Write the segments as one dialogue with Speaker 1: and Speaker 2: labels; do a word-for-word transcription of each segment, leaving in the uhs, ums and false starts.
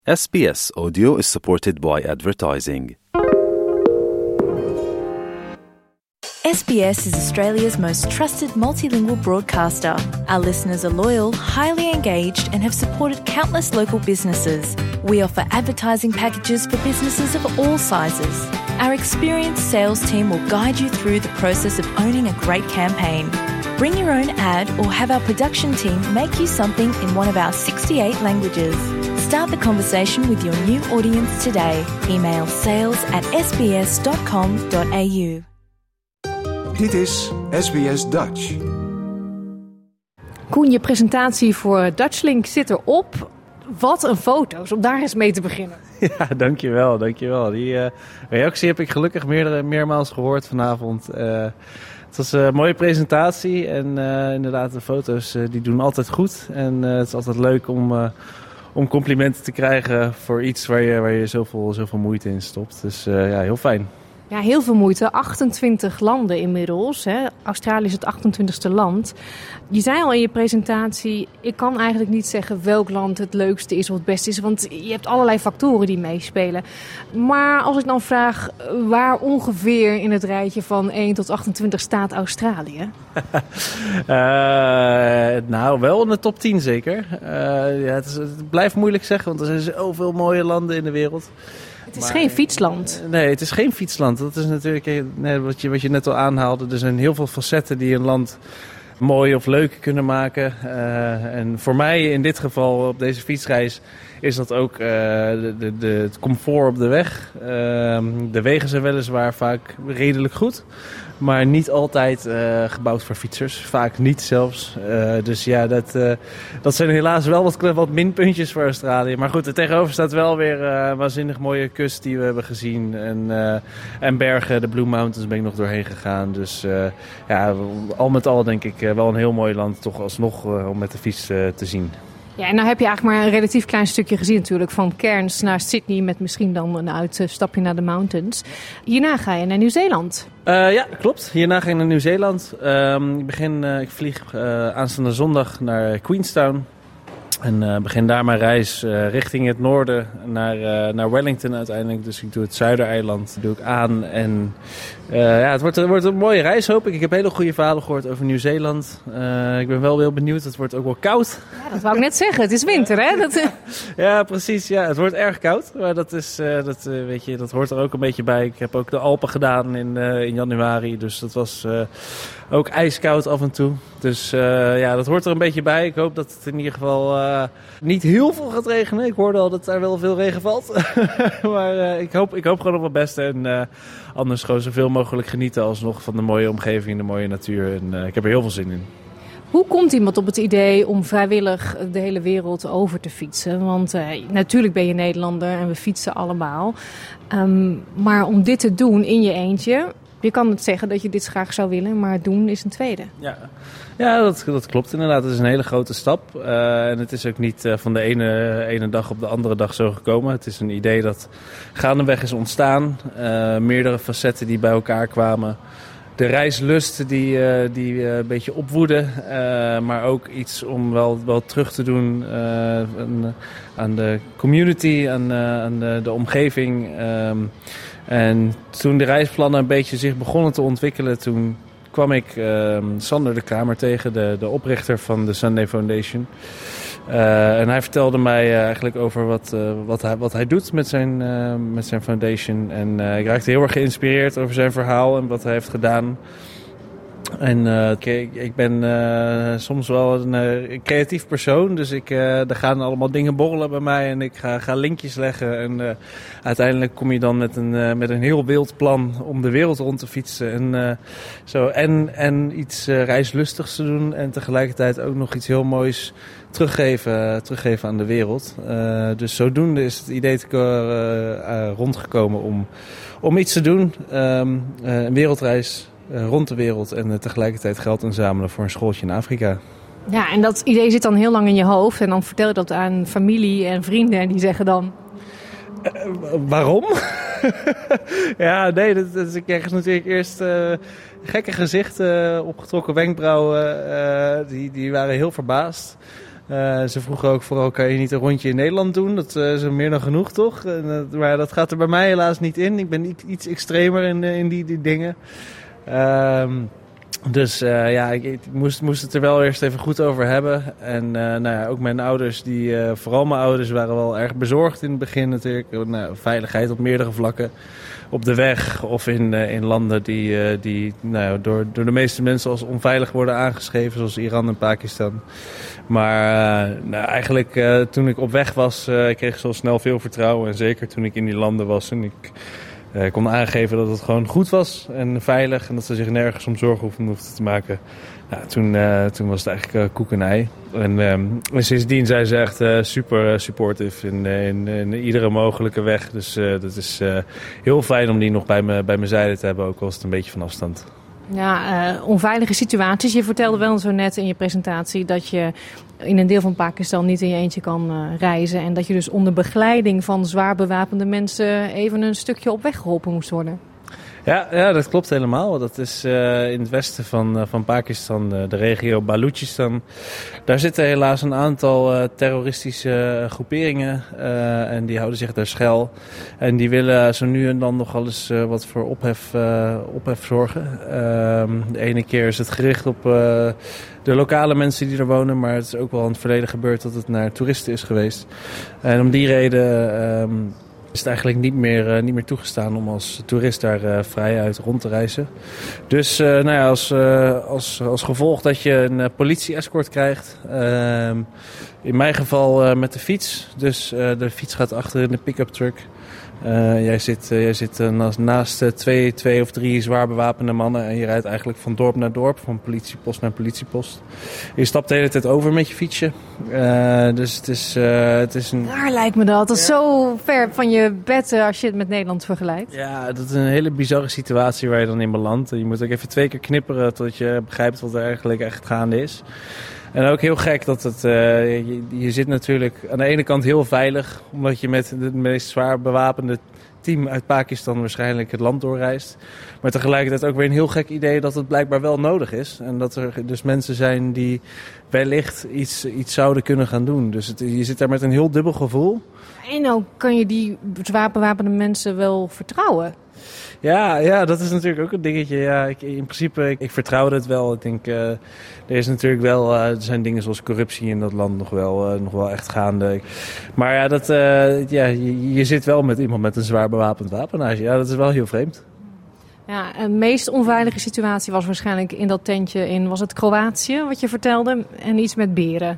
Speaker 1: S B S Audio is supported by advertising.
Speaker 2: S B S is Australia's most trusted multilingual broadcaster. Our listeners are loyal, highly engaged, and have supported countless local businesses. We offer advertising packages for businesses of all sizes. Our experienced sales team will guide you through the process of owning a great campaign. Bring your own ad or have our production team make you something in one of our sixty-eight languages. Start the conversation with your new audience today. Email sales at s b s dot com dot a u.
Speaker 3: Dit is S B S Dutch.
Speaker 4: Koen, je presentatie voor Dutchlink zit erop. Wat een foto's, om daar eens mee te beginnen.
Speaker 5: Ja, dankjewel, dankjewel. Die uh, reactie heb ik gelukkig meerdere, meermaals gehoord vanavond. Uh, het was een mooie presentatie en uh, inderdaad de foto's uh, die doen altijd goed. En uh, het is altijd leuk om, uh, om complimenten te krijgen voor iets waar je, waar je zoveel, zoveel moeite in stopt. Dus uh, ja, heel fijn.
Speaker 4: Ja, heel veel moeite. achtentwintig landen inmiddels. Hè. Australië is het achtentwintigste land. Je zei al in je presentatie, ik kan eigenlijk niet zeggen welk land het leukste is of het beste is. Want je hebt allerlei factoren die meespelen. Maar als ik dan vraag, waar ongeveer in het rijtje van één tot achtentwintig staat Australië?
Speaker 5: uh, nou, wel in de top tien zeker. Uh, ja, het, is, het blijft moeilijk zeggen, want er zijn zoveel mooie landen in de wereld.
Speaker 4: Het is
Speaker 5: maar,
Speaker 4: geen fietsland.
Speaker 5: Nee, het is geen fietsland. Dat is natuurlijk nee, wat, je, wat je net al aanhaalde. Er zijn heel veel facetten die een land mooi of leuk kunnen maken. Uh, en voor mij in dit geval op deze fietsreis is dat ook uh, de, de, de, het comfort op de weg. Uh, de wegen zijn weliswaar vaak redelijk goed. Maar niet altijd uh, gebouwd voor fietsers. Vaak niet zelfs. Uh, dus ja, dat, uh, dat zijn helaas wel wat, wat minpuntjes voor Australië. Maar goed, er tegenover staat wel weer uh, een waanzinnig mooie kust die we hebben gezien. En, uh, en bergen, de Blue Mountains ben ik nog doorheen gegaan. Dus uh, ja, al met al denk ik uh, wel een heel mooi land toch alsnog uh, om met de fiets uh, te zien.
Speaker 4: Ja, en nou heb je eigenlijk maar een relatief klein stukje gezien natuurlijk. Van Cairns naar Sydney met misschien dan een uitstapje naar de mountains. Hierna ga je naar Nieuw-Zeeland.
Speaker 5: Uh, ja, klopt. Hierna ga ik naar Nieuw-Zeeland. Um, ik, begin, uh, ik vlieg uh, aanstaande zondag naar Queenstown. En uh, begin daar mijn reis uh, richting het noorden naar, uh, naar Wellington uiteindelijk. Dus ik doe het Zuidereiland doe ik aan. En uh, ja, het wordt, het wordt een mooie reis hoop ik. Ik heb hele goede verhalen gehoord over Nieuw-Zeeland. Uh, ik ben wel heel benieuwd. Het wordt ook wel koud.
Speaker 4: Ja, dat wou ik net zeggen. Het is winter hè? Dat...
Speaker 5: Ja, precies. Ja, het wordt erg koud. Maar dat, is, uh, dat, uh, weet je, dat hoort er ook een beetje bij. Ik heb ook de Alpen gedaan in, uh, in januari. Dus dat was uh, ook ijskoud af en toe. Dus uh, ja, dat hoort er een beetje bij. Ik hoop dat het in ieder geval uh, niet heel veel gaat regenen. Ik hoorde al dat daar wel veel regen valt. maar uh, ik, hoop, ik hoop gewoon op het beste. En uh, anders gewoon zoveel mogelijk genieten alsnog van de mooie omgeving, de mooie natuur. En uh, ik heb er heel veel zin in.
Speaker 4: Hoe komt iemand op het idee om vrijwillig de hele wereld over te fietsen? Want uh, natuurlijk ben je Nederlander en we fietsen allemaal. Um, maar om dit te doen in je eentje... Je kan het zeggen dat je dit graag zou willen, maar doen is een tweede.
Speaker 5: Ja, ja dat, dat klopt inderdaad. Het is een hele grote stap. Uh, en het is ook niet uh, van de ene, ene dag op de andere dag zo gekomen. Het is een idee dat gaandeweg is ontstaan. Uh, meerdere facetten die bij elkaar kwamen. De reislust die, uh, die uh, een beetje opwoedde. Uh, maar ook iets om wel, wel terug te doen uh, aan, aan de community, aan, uh, aan de, de omgeving. Um, En toen de reisplannen een beetje zich begonnen te ontwikkelen, toen kwam ik uh, Sander de Kramer tegen, de, de oprichter van de Sunday Foundation. Uh, en hij vertelde mij uh, eigenlijk over wat, uh, wat, hij, wat hij doet met zijn, uh, met zijn foundation. En uh, ik raakte heel erg geïnspireerd over zijn verhaal en wat hij heeft gedaan. En uh, ik, ik ben uh, soms wel een uh, creatief persoon, dus ik, uh, er gaan allemaal dingen borrelen bij mij en ik ga, ga linkjes leggen. En uh, uiteindelijk kom je dan met een, uh, met een heel wild plan om de wereld rond te fietsen. En, uh, zo, en, en iets uh, reislustigs te doen en tegelijkertijd ook nog iets heel moois teruggeven, teruggeven aan de wereld. Uh, dus zodoende is het idee te, uh, uh, rondgekomen om, om iets te doen, um, uh, een wereldreis rond de wereld en uh, tegelijkertijd geld inzamelen voor een schooltje in Afrika.
Speaker 4: Ja, en dat idee zit dan heel lang in je hoofd en dan vertel je dat aan familie en vrienden en die zeggen dan...
Speaker 5: Uh, waarom? ja, nee, dat, dat, ik krijg natuurlijk eerst uh, gekke gezichten, opgetrokken wenkbrauwen, uh, die, die waren heel verbaasd. Uh, ze vroegen ook vooral, kan je niet een rondje in Nederland doen? Dat uh, is meer dan genoeg, toch? Uh, maar dat gaat er bij mij helaas niet in. Ik ben iets extremer in, in die, die dingen. Uh, dus uh, ja, ik, ik moest, moest het er wel eerst even goed over hebben. En uh, nou ja, ook mijn ouders, die, uh, vooral mijn ouders, waren wel erg bezorgd in het begin natuurlijk. Nou, veiligheid op meerdere vlakken. Op de weg of in, uh, in landen die, uh, die nou, door, door de meeste mensen als onveilig worden aangeschreven, zoals Iran en Pakistan. Maar uh, nou, eigenlijk uh, toen ik op weg was, uh, ik kreeg zo snel veel vertrouwen. En zeker toen ik in die landen was en ik uh, kon aangeven dat het gewoon goed was en veilig. En dat ze zich nergens om zorgen hoefden, hoefden te maken. Nou, toen, uh, toen was het eigenlijk uh, koek en ei. En, um, en sindsdien zijn ze echt uh, super supportive in, in, in iedere mogelijke weg. Dus uh, dat is uh, heel fijn om die nog bij me, bij mijn zijde te hebben, ook al is het een beetje van afstand.
Speaker 4: Ja, uh, onveilige situaties. Je vertelde wel zo net in je presentatie dat je in een deel van Pakistan niet in je eentje kan uh, reizen. En dat je dus onder begeleiding van zwaar bewapende mensen even een stukje op weg geholpen moest worden.
Speaker 5: Ja, ja, dat klopt helemaal. Dat is uh, in het westen van, uh, van Pakistan, uh, de regio Balochistan. Daar zitten helaas een aantal uh, terroristische uh, groeperingen uh, en die houden zich daar schuil. En die willen zo nu en dan nog wel eens uh, wat voor ophef, uh, ophef zorgen. Uh, de ene keer is het gericht op uh, de lokale mensen die er wonen, maar het is ook wel in het verleden gebeurd dat het naar toeristen is geweest. En om die reden Uh, is het eigenlijk niet meer, uh, niet meer toegestaan om als toerist daar uh, vrijuit rond te reizen. Dus uh, nou ja, als, uh, als, als gevolg dat je een uh, politie-escort krijgt. Uh, in mijn geval uh, met de fiets. Dus uh, de fiets gaat achter in de pick-up truck. Uh, jij zit, uh, jij zit uh, naast, naast uh, twee, twee of drie zwaar bewapende mannen en je rijdt eigenlijk van dorp naar dorp, van politiepost naar politiepost. Je stapt de hele tijd over met je fietsje. Uh, dus het is, uh, het is een...
Speaker 4: Raar lijkt me dat. Dat is ja. zo ver van je bed uh, als je het met Nederland vergelijkt.
Speaker 5: Ja, dat is een hele bizarre situatie waar je dan in belandt. Je moet ook even twee keer knipperen tot je begrijpt wat er eigenlijk echt gaande is. En ook heel gek dat het, uh, je, je zit natuurlijk aan de ene kant heel veilig, omdat je met het meest zwaar bewapende team uit Pakistan waarschijnlijk het land doorreist. Maar tegelijkertijd ook weer een heel gek idee dat het blijkbaar wel nodig is. En dat er dus mensen zijn die wellicht iets, iets zouden kunnen gaan doen. Dus het, je zit daar met een heel dubbel gevoel.
Speaker 4: En ook kan je die zwaar bewapende mensen wel vertrouwen?
Speaker 5: Ja, ja, dat is natuurlijk ook een dingetje. Ja, ik, in principe, ik, ik vertrouw het wel. Ik denk, uh, er is natuurlijk wel, uh, er zijn dingen zoals corruptie in dat land nog wel, uh, nog wel echt gaande. Maar ja, dat, uh, ja je, je zit wel met iemand met een zwaar bewapend wapen. Ja, dat is wel heel vreemd.
Speaker 4: Ja, de meest onveilige situatie was waarschijnlijk in dat tentje in, was het Kroatië, wat je vertelde, en iets met beren.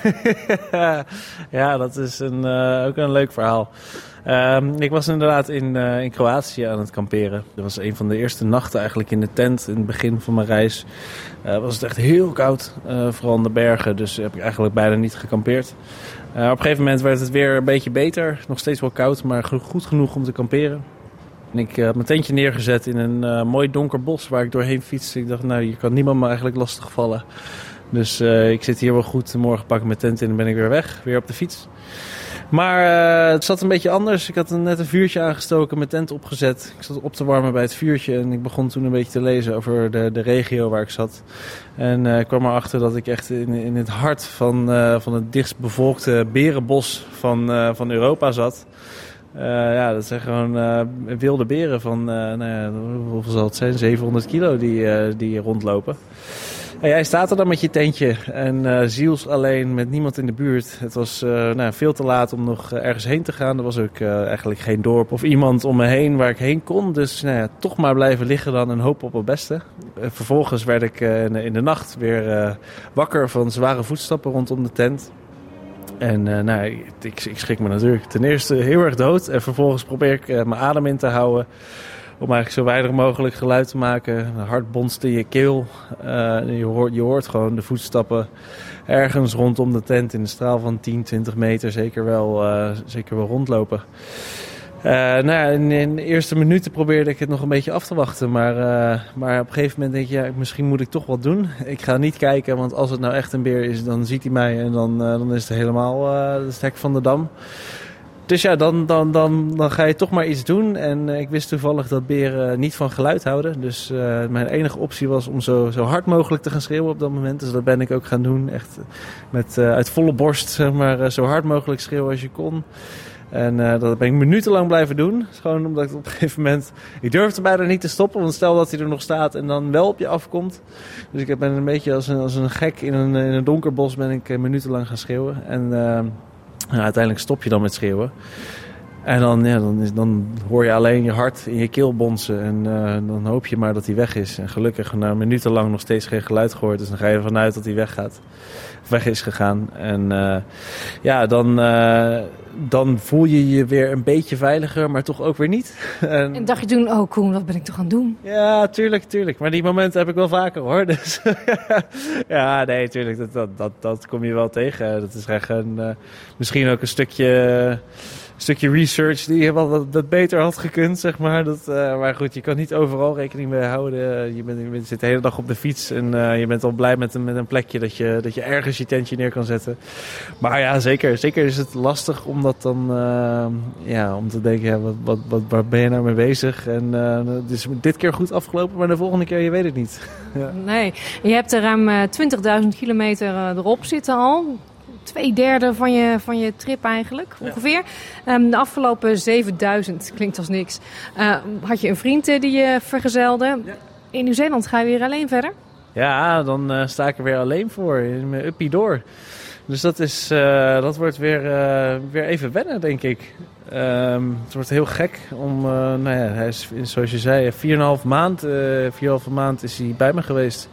Speaker 5: Ja, dat is een, uh, ook een leuk verhaal. Um, ik was inderdaad in, uh, in Kroatië aan het kamperen. Dat was een van de eerste nachten eigenlijk in de tent in het begin van mijn reis. Uh, was het echt heel koud, uh, vooral in de bergen, dus heb ik eigenlijk bijna niet gekampeerd. Uh, op een gegeven moment werd het weer een beetje beter, nog steeds wel koud, maar goed genoeg om te kamperen. En ik had mijn tentje neergezet in een uh, mooi donker bos waar ik doorheen fietste. Ik dacht, nou, hier kan niemand me eigenlijk lastigvallen. Dus uh, ik zit hier wel goed. Morgen pak ik mijn tent in en ben ik weer weg. Weer op de fiets. Maar uh, het zat een beetje anders. Ik had net een vuurtje aangestoken, mijn tent opgezet. Ik zat op te warmen bij het vuurtje en ik begon toen een beetje te lezen over de, de regio waar ik zat. En uh, ik kwam erachter dat ik echt in, in het hart van, uh, van het dichtstbevolkte berenbos van, uh, van Europa zat. Uh, ja, dat zijn gewoon uh, wilde beren van, uh, nou ja, hoeveel zal het zijn? zevenhonderd kilo die, uh, die rondlopen. En jij staat er dan met je tentje en uh, ziels alleen met niemand in de buurt. Het was uh, nou, veel te laat om nog uh, ergens heen te gaan. Er was ook uh, eigenlijk geen dorp of iemand om me heen waar ik heen kon. Dus nou ja, toch maar blijven liggen dan en hopen op het beste. Uh, vervolgens werd ik uh, in de nacht weer uh, wakker van zware voetstappen rondom de tent. En uh, nou, ik, ik schrik me natuurlijk ten eerste heel erg dood. En vervolgens probeer ik uh, mijn adem in te houden. Om eigenlijk zo weinig mogelijk geluid te maken. Een hart bonst in je keel. Uh, je, hoort, je hoort gewoon de voetstappen ergens rondom de tent in een straal van tien, twintig meter zeker wel, uh, zeker wel rondlopen. Uh, nou ja, in, in de eerste minuten probeerde ik het nog een beetje af te wachten. Maar, uh, maar op een gegeven moment denk je, ja, misschien moet ik toch wat doen. Ik ga niet kijken, want als het nou echt een beer is, dan ziet hij mij. En dan, uh, dan is het helemaal uh, het hek van de dam. Dus ja, dan, dan, dan, dan ga je toch maar iets doen. En uh, ik wist toevallig dat beren niet van geluid houden. Dus uh, mijn enige optie was om zo, zo hard mogelijk te gaan schreeuwen op dat moment. Dus dat ben ik ook gaan doen. Echt met uh, uit volle borst, zeg maar, uh, zo hard mogelijk schreeuwen als je kon. En uh, dat ben ik minutenlang blijven doen. Gewoon omdat ik op een gegeven moment... Ik durfde bijna niet te stoppen. Want stel dat hij er nog staat en dan wel op je afkomt. Dus ik ben een beetje als een, als een gek in een, in een donker bos ben ik uh, minutenlang gaan schreeuwen. En uh, nou, uiteindelijk stop je dan met schreeuwen. En dan, ja, dan, is, dan hoor je alleen je hart in je keel bonzen. En uh, dan hoop je maar dat hij weg is. En gelukkig na minutenlang nog steeds geen geluid gehoord. Dus dan ga je ervan uit dat hij weggaat. Weg is gegaan. En uh, ja, dan, uh, dan voel je je weer een beetje veiliger, maar toch ook weer niet. en,
Speaker 4: en dacht je toen, oh Koen, wat ben ik toch aan het doen?
Speaker 5: Ja, tuurlijk, tuurlijk. Maar die momenten heb ik wel vaker hoor. Dus ja, nee, tuurlijk, dat, dat, dat, dat kom je wel tegen. Dat is echt een, uh, misschien ook een stukje... Een stukje research die je wel wat, wat beter had gekund, zeg maar. Dat, uh, maar goed, je kan niet overal rekening mee houden. Je, bent, je bent, zit de hele dag op de fiets en uh, je bent al blij met een, met een plekje dat je, dat je ergens je tentje neer kan zetten. Maar ja, zeker. Zeker is het lastig om dat dan, uh, ja, om te denken, ja, wat, wat, wat, waar ben je nou mee bezig? En uh, het is dit keer goed afgelopen, maar de volgende keer, je weet het niet. ja.
Speaker 4: Nee, je hebt er ruim uh, twintigduizend kilometer uh, erop zitten al. Twee derde van je, van je trip eigenlijk, ongeveer. Ja. Um, de afgelopen zevenduizend, klinkt als niks, uh, had je een vriend uh, die je vergezelde. Ja. In Nieuw-Zeeland ga je weer alleen verder?
Speaker 5: Ja, dan uh, sta ik er weer alleen voor, in mijn uppie door. Dus dat, is, uh, dat wordt weer, uh, weer even wennen, denk ik. Um, het wordt heel gek om, uh, nou ja, hij is, zoals je zei, vier en een half maand, uh, vier en een halve maand is hij bij me geweest.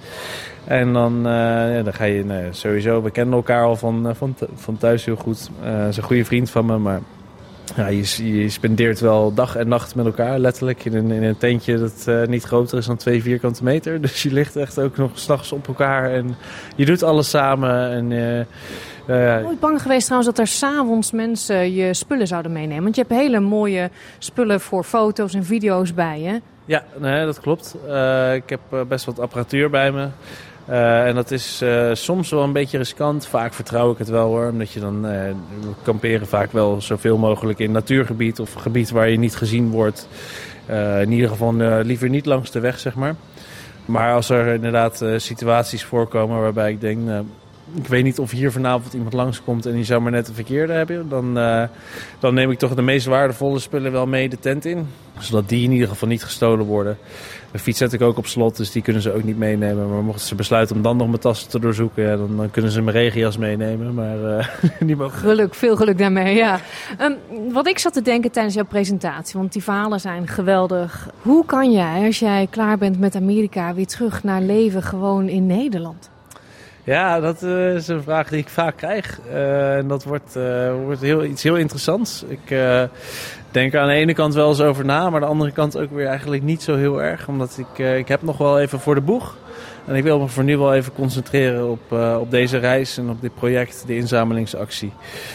Speaker 5: En dan, uh, ja, dan ga je, nou ja, sowieso, we kennen elkaar al van, van, van thuis heel goed. Uh, hij is een goede vriend van me, maar ja, je, je spendeert wel dag en nacht met elkaar, letterlijk. In een, in een tentje dat uh, niet groter is dan twee vierkante meter. Dus je ligt echt ook nog 's nachts op elkaar en je doet alles samen. En, uh, uh,
Speaker 4: Nooit bang geweest trouwens dat er 's avonds mensen je spullen zouden meenemen? Want je hebt hele mooie spullen voor foto's en video's bij je.
Speaker 5: Ja, nee, dat klopt. Uh, ik heb uh, best wat apparatuur bij me. Uh, en dat is uh, soms wel een beetje riskant. Vaak vertrouw ik het wel hoor. Omdat je dan uh, kamperen vaak wel zoveel mogelijk in natuurgebied of gebied waar je niet gezien wordt. Uh, in ieder geval uh, liever niet langs de weg, zeg maar. Maar als er inderdaad uh, situaties voorkomen waarbij ik denk... Uh, ik weet niet of hier vanavond iemand langskomt en die zou maar net een verkeerde hebben. Dan, uh, dan neem ik toch de meest waardevolle spullen wel mee de tent in. Zodat die in ieder geval niet gestolen worden. De fiets zet ik ook op slot, dus die kunnen ze ook niet meenemen. Maar mochten ze besluiten om dan nog mijn tassen te doorzoeken... Ja, dan, dan kunnen ze mijn regenjas meenemen. Maar uh, die mogen...
Speaker 4: Geluk, veel geluk daarmee, ja. Um, wat ik zat te denken tijdens jouw presentatie, want die verhalen zijn geweldig. Hoe kan jij, als jij klaar bent met Amerika, weer terug naar leven gewoon in Nederland?
Speaker 5: Ja, dat uh, is een vraag die ik vaak krijg. Uh, en dat wordt, uh, wordt heel, iets heel interessants. Ik uh, denk er aan de ene kant wel eens over na, maar aan de andere kant ook weer eigenlijk niet zo heel erg. Omdat ik, uh, ik heb nog wel even voor de boeg. En ik wil me voor nu wel even concentreren op, uh, op deze reis en op dit project, de inzamelingsactie.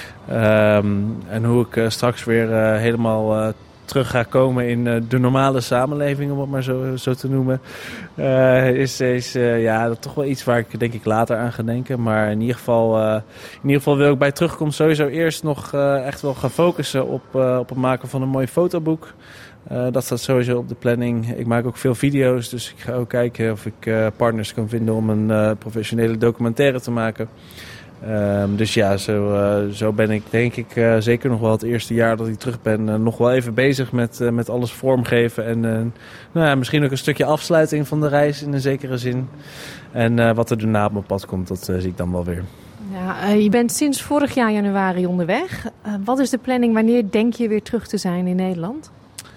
Speaker 5: Um, en hoe ik uh, straks weer uh, helemaal... Uh, terug ga komen in uh, de normale samenleving, om het maar zo, zo te noemen, uh, is, is uh, ja, dat toch wel iets waar ik denk ik later aan ga denken. Maar in ieder geval, uh, in ieder geval wil ik bij terugkomst sowieso eerst nog uh, echt wel gaan focussen op, uh, op het maken van een mooi fotoboek. Uh, dat staat sowieso op de planning. Ik maak ook veel video's, dus ik ga ook kijken of ik uh, partners kan vinden om een uh, professionele documentaire te maken. Um, dus ja, zo, uh, zo ben ik denk ik uh, zeker nog wel het eerste jaar dat ik terug ben... Uh, nog wel even bezig met, uh, met alles vormgeven. En uh, nou ja, misschien ook een stukje afsluiting van de reis in een zekere zin. En uh, wat er daarna op mijn pad komt, dat uh, zie ik dan wel weer.
Speaker 4: Ja, uh, je bent sinds vorig jaar januari onderweg. Uh, wat is de planning? Wanneer denk je weer terug te zijn in Nederland?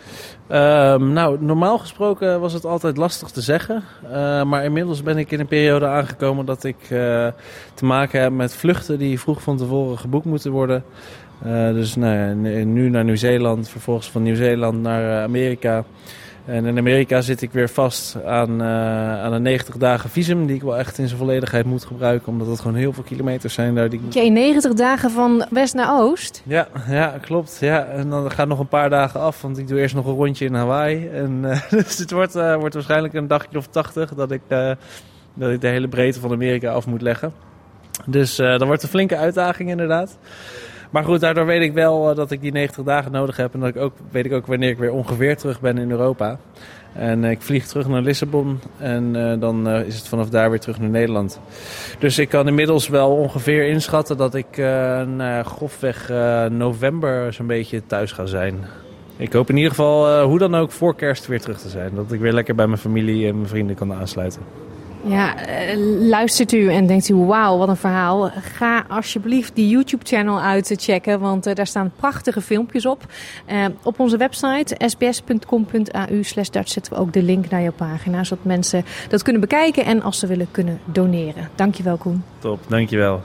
Speaker 5: Um, nou, normaal gesproken was het altijd lastig te zeggen. Uh, maar inmiddels ben ik in een periode aangekomen dat ik uh, te maken heb met vluchten die vroeg van tevoren geboekt moeten worden. Uh, dus nou ja, nu naar Nieuw-Zeeland, vervolgens van Nieuw-Zeeland naar Amerika. En in Amerika zit ik weer vast aan, uh, aan een negentig dagen visum die ik wel echt in zijn volledigheid moet gebruiken. Omdat het gewoon heel veel kilometers zijn daar. Die...
Speaker 4: Oké, negentig dagen van west naar oost?
Speaker 5: Ja, ja, klopt. Ja. En dan gaat nog een paar dagen af, want ik doe eerst nog een rondje in Hawaii. En, uh, dus het wordt, uh, wordt waarschijnlijk een dagje of tachtig dat ik, uh, dat ik de hele breedte van Amerika af moet leggen. Dus uh, dat wordt een flinke uitdaging inderdaad. Maar goed, daardoor weet ik wel uh, dat ik die negentig dagen nodig heb. En dat ik ook, weet ik ook wanneer ik weer ongeveer terug ben in Europa. En uh, ik vlieg terug naar Lissabon. En uh, dan uh, is het vanaf daar weer terug naar Nederland. Dus ik kan inmiddels wel ongeveer inschatten dat ik uh, nou, grofweg uh, november zo'n beetje thuis ga zijn. Ik hoop in ieder geval, uh, hoe dan ook, voor kerst weer terug te zijn. Dat ik weer lekker bij mijn familie en mijn vrienden kan aansluiten.
Speaker 4: Ja, luistert u en denkt u, wauw, wat een verhaal. Ga alsjeblieft die YouTube-channel uitchecken, want uh, daar staan prachtige filmpjes op. Uh, op onze website sbs.com.au slash Dutch zetten we ook de link naar jouw pagina, zodat mensen dat kunnen bekijken en als ze willen kunnen doneren. Dankjewel, Koen.
Speaker 5: Top, dankjewel.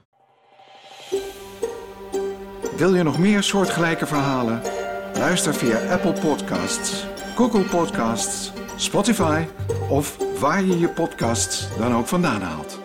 Speaker 3: Wil je nog meer soortgelijke verhalen? Luister via Apple Podcasts, Google Podcasts, Spotify of waar je je podcasts dan ook vandaan haalt.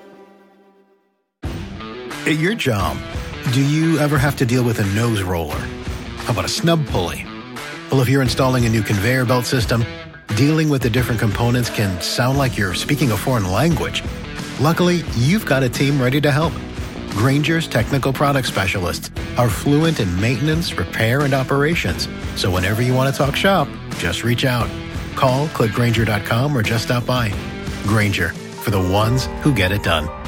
Speaker 6: At your job, do you ever have to deal with a nose roller? How about a snub pulley? Well, if you're installing a new conveyor belt system, dealing with the different components can sound like you're speaking a foreign language. Luckily, you've got a team ready to help. Grainger's technical product specialists are fluent in maintenance, repair, and operations. So whenever you want to talk shop, just reach out. Call, click Grainger dot com, or just stop by. Grainger, for the ones who get it done.